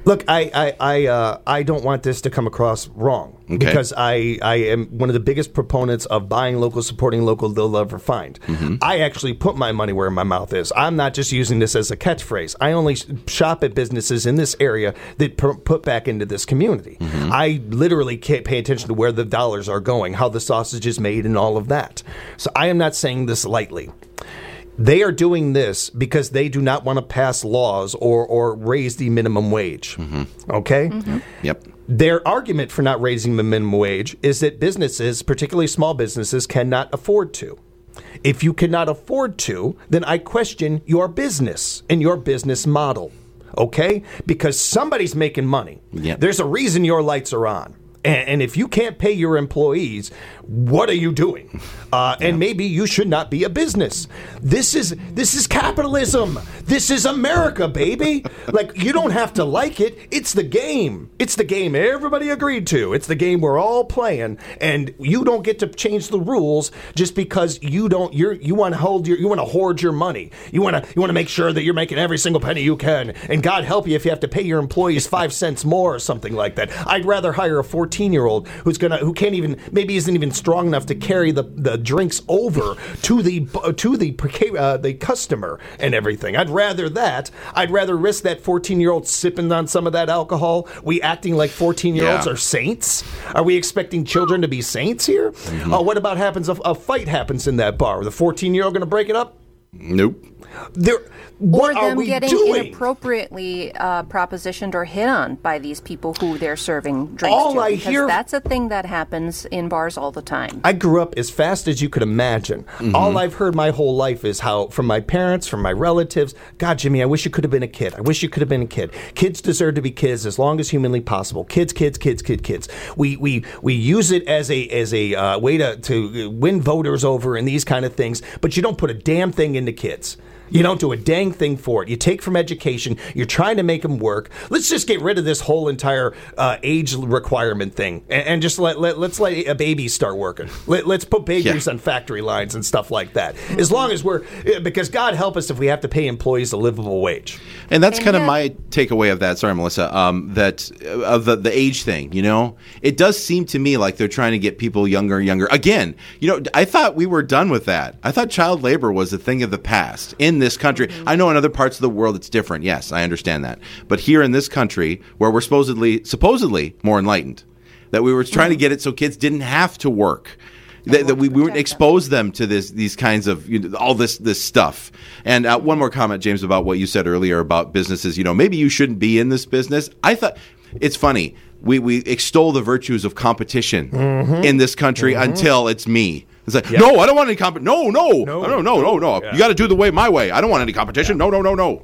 Look, I I I, uh, I don't want this to come across wrong Okay. because I, I am one of the biggest proponents of buying local, supporting local, they'll never find. Mm-hmm. I actually put my money where my mouth is. I'm not just using this as a catchphrase. I only sh- shop at businesses in this area that per- put back into this community. Mm-hmm. I literally can't pay attention to where the dollars are going, how the sausage is made, and all of that. So I am not saying this lightly. They are doing this because they do not want to pass laws or, or raise the minimum wage. Mm-hmm. Okay? Mm-hmm. Yep. Their argument for not raising the minimum wage is that businesses, particularly small businesses, cannot afford to. If you cannot afford to, then I question your business and your business model. Okay? Because somebody's making money. Yep. There's a reason your lights are on. And, and if you can't pay your employees, what are you doing? Uh, and maybe you should not be a business. This is this is capitalism. This is America, baby. Like, you don't have to like it. It's the game. It's the game everybody agreed to. It's the game we're all playing, and you don't get to change the rules just because you don't. You're you want to hold your you want to hoard your money. You want to you want to make sure that you're making every single penny you can. And God help you if you have to pay your employees five cents more or something like that. I'd rather hire a fourteen-year-old who's gonna who can't even maybe isn't even strong enough to carry the, the drinks over to the to the uh, the customer and everything. I'd rather that. I'd rather risk that fourteen-year-old sipping on some of that alcohol. We acting like fourteen-year-olds Yeah. are saints? Are we expecting children to be saints here? Mm-hmm. Uh, what about happens if a fight happens in that bar? The fourteen-year-old going to break it up? Nope. There. What or are them we getting doing? inappropriately uh, propositioned or hit on by these people who they're serving drinks All to. I because hear- that's a thing that happens in bars all the time. I grew up as fast as you could imagine. Mm-hmm. All I've heard my whole life is how, from my parents, from my relatives, God, Jimmy, I wish you could have been a kid. I wish you could have been a kid. Kids deserve to be kids as long as humanly possible. Kids, kids, kids, kids, kids. We we we use it as a as a uh, way to to win voters over and these kind of things, but you don't put a damn thing into kids. You don't do a dang thing for it. You take from education. You're trying to make them work. Let's just get rid of this whole entire uh, age requirement thing, and, and just let, let let's let a baby start working. Let, let's put babies Yeah. on factory lines and stuff like that. As long as we're, because God help us if we have to pay employees a livable wage. And that's And kind of yet- my takeaway of that. Sorry, Melissa. Um, that uh, of the the age thing. You know, it does seem to me like they're trying to get people younger, and younger. Again, you know, I thought we were done with that. I thought child labor was a thing of the past in this country. I know in other parts of the world it's different. Yes, I understand that. But here in this country, where we're supposedly supposedly more enlightened, that we were trying to get it so kids didn't have to work. That, that we, we wouldn't expose them to this these kinds of you know, all this this stuff. And uh, one more comment, James, about what you said earlier about businesses. You know, maybe you shouldn't be in this business. I thought it's funny. We we extol the virtues of competition Mm-hmm. in this country until it's me. It's like, no, I don't want any comp. No, no, no, no, no, no, no. Yeah. You got to do the way my way. I don't want any competition. No, no, no, no.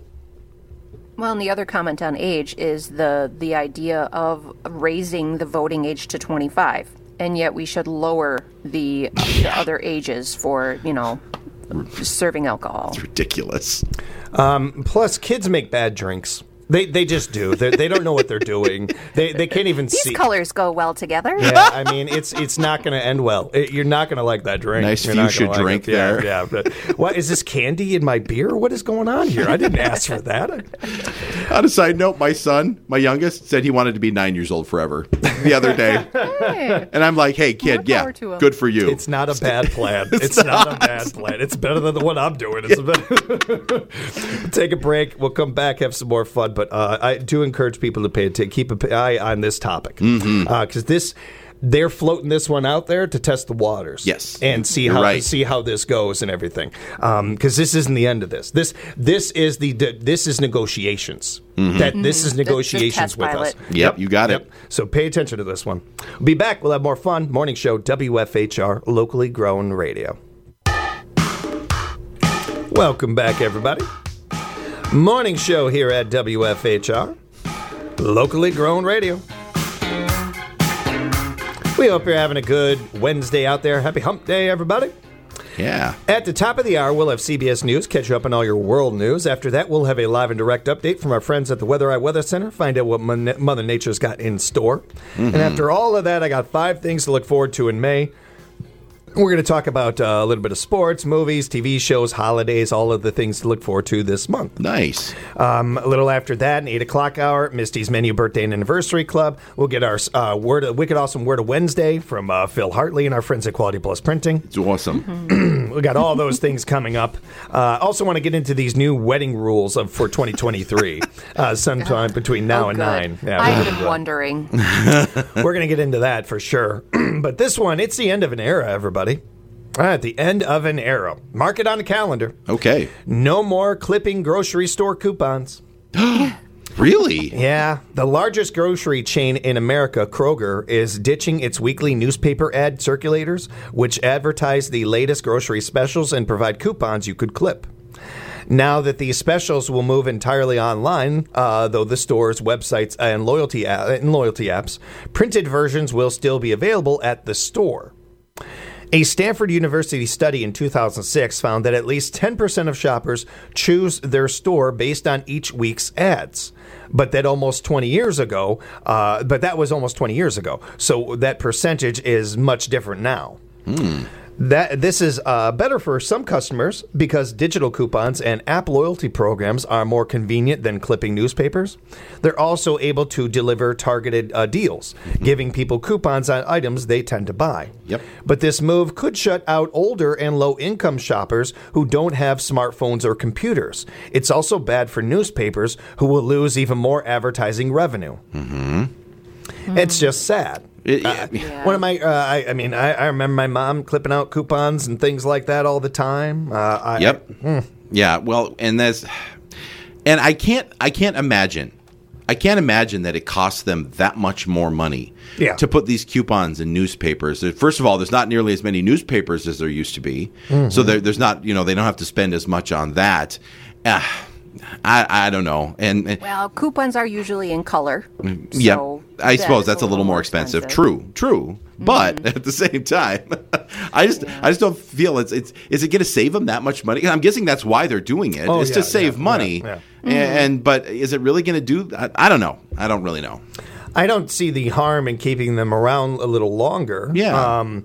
Well, and the other comment on age is the the idea of raising the voting age to twenty-five, and yet we should lower the, the other ages for, you know, serving alcohol. It's ridiculous. Plus, kids make bad drinks. They they just do. They they don't know what they're doing. They they can't even These see. colors go well together. Yeah, I mean, it's it's not going to end well. It- you're not going to like that drink. Nice You're not fuchsia gonna like drink it. Yeah, there. Yeah, but what is this candy in my beer? What is going on here? I didn't ask for that. On a side note, my son, my youngest, said he wanted to be nine years old forever the other day. Hey. And I'm like, hey, kid, More yeah, power to him. good for you. It's not a bad plan. It's, not. a bad plan. It's better than the one I'm doing. It's a better. Take a break. We'll come back, have some more fun. But uh, I do encourage people to pay to keep an eye on this topic because Mm-hmm. uh, this. They're floating this one out there to test the waters, Yes. and see You're how right. see how this goes and everything. Because this isn't the end of this. This this is the this is negotiations. Mm-hmm. That this is The- the negotiations test with pilot. us. Yep, you got it. So pay attention to this one. We'll be back. We'll have more fun. Morning show, W F H R, locally grown radio. Welcome back, everybody. Morning show here at W F H R, locally grown radio. We hope you're having a good Wednesday out there. Happy hump day, everybody. Yeah. At the top of the hour, we'll have C B S News, catch you up on all your world news. After that, we'll have a live and direct update from our friends at the Weather Eye Weather Center, find out what Mon- Mother Nature's got in store. Mm-hmm. And after all of that, I got five things to look forward to in May. We're going to talk about uh, a little bit of sports, movies, T V shows, holidays, all of the things to look forward to this month. Nice. Um, a little after that, an eight o'clock hour, Misty's Menu Birthday and Anniversary Club. We'll get our uh, word, Wicked Awesome Word of Wednesday from uh, Phil Hartley and our friends at Quality Plus Printing. It's awesome. Mm-hmm. We got all those things coming up. Uh, also want to get into these new wedding rules of for twenty twenty-three, uh, sometime between now oh, and good. nine. Yeah, I've been wondering. We're going to get into that for sure. But this one, it's the end of an era, everybody. All right, the end of an era. Mark it on the calendar. Okay. No more clipping grocery store coupons. Really? Yeah. The largest grocery chain in America, Kroger, is ditching its weekly newspaper ad circulators, which advertise the latest grocery specials and provide coupons you could clip. Now that these specials will move entirely online, uh, though the stores, websites, and loyalty, a- and loyalty apps, printed versions will still be available at the store. A Stanford University study in two thousand six found that at least ten percent of shoppers choose their store based on each week's ads. But that almost twenty years ago, uh, but that was almost twenty years ago. So that percentage is much different now. Hmm. That this is uh, better for some customers because digital coupons and app loyalty programs are more convenient than clipping newspapers. They're also able to deliver targeted uh, deals, mm-hmm. giving people coupons on items they tend to buy. Yep. But this move could shut out older and low-income shoppers who don't have smartphones or computers. It's also bad for newspapers who will lose even more advertising revenue. Mm-hmm. Mm. It's just sad. It, uh, yeah. One of my, uh, I, I mean, I, I remember my mom clipping out coupons and things like that all the time. Uh, I, yep. I, mm. Yeah. Well, and there's, and I can't, I can't imagine, I can't imagine that it costs them that much more money yeah. to put these coupons in newspapers. First of all, there's not nearly as many newspapers as there used to be, mm-hmm. so there, there's not, you know, they don't have to spend as much on that. Uh, I, I don't know. And well, coupons are usually in color. Yeah, So I that suppose is that's a little more expensive. True, true. Mm-hmm. But at the same time, I just yeah. I just don't feel it's it's is it going to save them that much money? I'm guessing that's why they're doing it. Oh, is yeah, to save yeah, money. Yeah, yeah. And, Mm-hmm. and but is it really going to do? I, I don't know. I don't really know. I don't see the harm in keeping them around a little longer. Yeah. Um,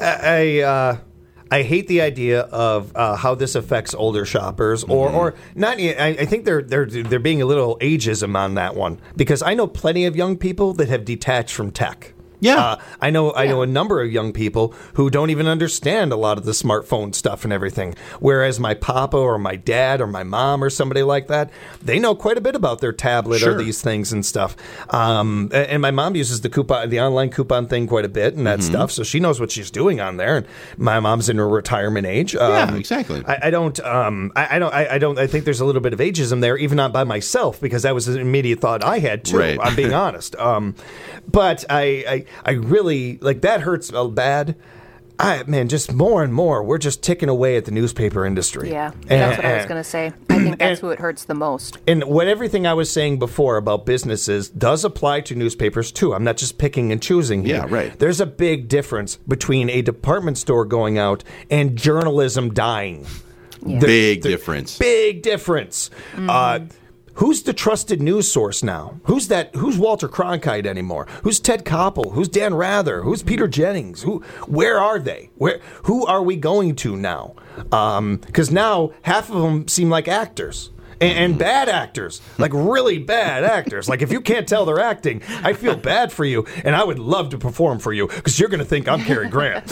I. Uh, I hate the idea of uh, how this affects older shoppers, or, mm-hmm. or not. I, I think they're they're they're being a little ageism on that one because I know plenty of young people that have detached from tech. Yeah, uh, I know. I know a number of young people who don't even understand a lot of the smartphone stuff and everything. Whereas my papa or my dad or my mom or somebody like that, they know quite a bit about their tablet sure. or these things and stuff. Um, and my mom uses the coupon, the online coupon thing quite a bit and that mm-hmm. stuff, so she knows what she's doing on there. And my mom's in her retirement age. Um, yeah, exactly. I, I don't. Um, I, I don't. I, I don't. I think there's a little bit of ageism there, even not by myself, because that was an immediate thought I had too. Right. I'm being honest. Um, but I, I, I really. Like, that hurts bad. I, man, just more and more, we're just ticking away at the newspaper industry. Yeah, and, that's what and, I was going to say. I think that's and, who it hurts the most. And what everything I was saying before about businesses does apply to newspapers, too. I'm not just picking and choosing here. Yeah, right. There's a big difference between a department store going out and journalism dying. Yeah. The, big the, difference. Big difference. Mm-hmm. Uh, Who's the trusted news source now? Who's that? Who's Walter Cronkite anymore? Who's Ted Koppel? Who's Dan Rather? Who's Peter Jennings? Who? Where are they? Where? Who are we going to now? Because um, now half of them seem like actors. And, and bad actors, like really bad actors. Like if you can't tell they're acting, I feel bad for you, and I would love to perform for you because you're going to think I'm Cary Grant.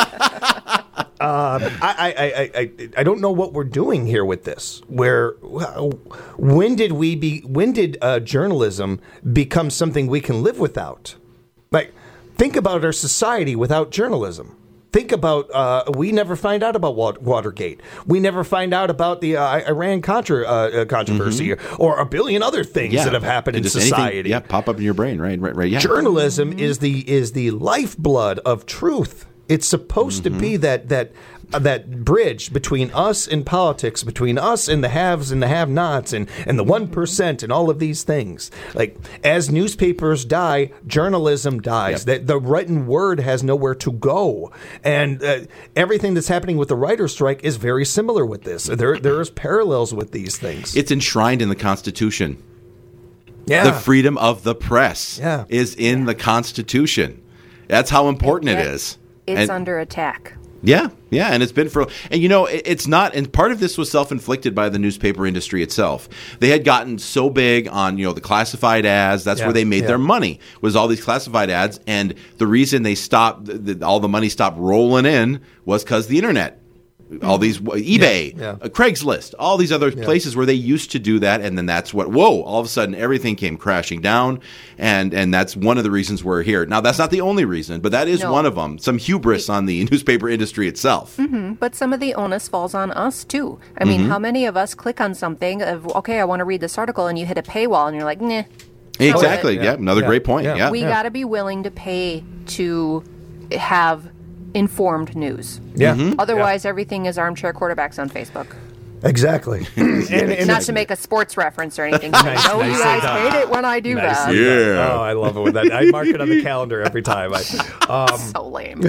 Uh, Um, I, I, I, I, I don't know what we're doing here with this. Where, when did we be? When did uh, journalism become something we can live without? Like, think about our society without journalism. Think about uh, we never find out about Watergate. We never find out about the uh, Iran Contra uh, controversy mm-hmm. or a billion other things yeah. that have happened in society. Anything, yeah, pop up in your brain, right? Right, right. Yeah. Journalism mm-hmm. is the is the lifeblood of truth. It's supposed mm-hmm. to be that that uh, that bridge between us and politics, between us and the haves and the have-nots, and, and the one percent, and all of these things. Like, as newspapers die, journalism dies. Yep. The, the written word has nowhere to go, and uh, everything that's happening with the writer's strike is very similar with this. There there is parallels with these things. It's enshrined in the Constitution. Yeah, the freedom of the press yeah. is in the Constitution. That's how important it it is. It's and, under attack. Yeah, yeah, and it's been for, and you know, it, it's not, and part of this was self-inflicted by the newspaper industry itself. They had gotten so big on, you know, the classified ads. That's Yeah, where they made yeah. their money, was all these classified ads, and the reason they stopped, the, the, all the money stopped rolling in was because the internet. All these eBay, Yeah, yeah. uh, Craigslist, all these other places where they used to do that, and then that's what whoa! All of a sudden, everything came crashing down, and and that's one of the reasons we're here. Now, that's not the only reason, but that is No. one of them. Some hubris on the newspaper industry itself. Mm-hmm. But some of the onus falls on us, too. I mean, Mm-hmm. how many of us click on something of, okay, I want to read this article, and you hit a paywall, and you're like, nah. Exactly. Yeah. Yeah. Another Yeah. great point. Yeah. Yeah. We got to be willing to pay to have informed news. Yeah. Mm-hmm. Otherwise, everything is armchair quarterbacks on Facebook. Exactly. and, and Not it's- to make a sports reference or anything. But I know you nicely guys done. hate it when I do that. Nicely done. Yeah. Oh, I love it when that. I mark it on the calendar every time. I, um, So lame.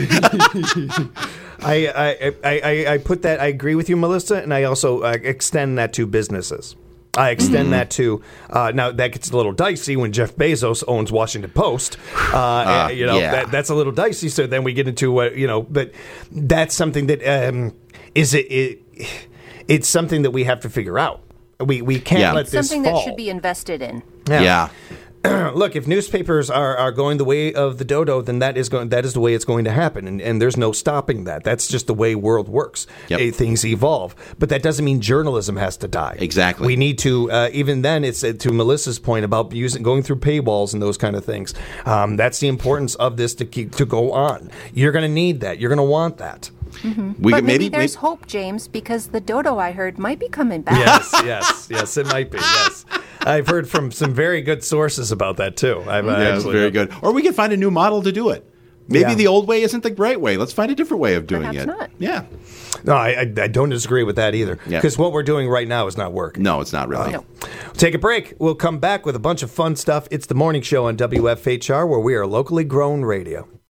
I, I, I, I, I put that. I agree with you, Melissa, and I also uh, extend that to businesses. I extend that to uh, now. That gets a little dicey when Jeff Bezos owns Washington Post. Uh, you know yeah. that, that's a little dicey. So then we get into uh, you know, but that's something that um, is it, it. It's something that we have to figure out. We we can't Yeah. let this Something fall. that should be invested in. Yeah. Look, if newspapers are, are going the way of the dodo, then that is going that is the way it's going to happen, and, and there's no stopping that. That's just the way world works. Yep. Eh, things evolve, but that doesn't mean journalism has to die. Exactly. We need to uh, even then. It's uh, to Melissa's point about using going through paywalls and those kind of things. Um, that's the importance of this to keep to go on. You're going to need that. You're going to want that. We But could maybe, maybe, there's maybe hope, James, because the dodo I heard might be coming back. Yes, yes, yes. It might be. Yes, I've heard from some very good sources about that too. I've uh, yeah, it's actually very good. Or we could find a new model to do it. Maybe Yeah. the old way isn't the right way. Let's find a different way of doing Perhaps it. not. Yeah. No, I, I, I don't disagree with that either. Yeah. Because what we're doing right now is not working. No, it's not really. No. Take a break. We'll come back with a bunch of fun stuff. It's the morning show on W F H R, where we are locally grown radio.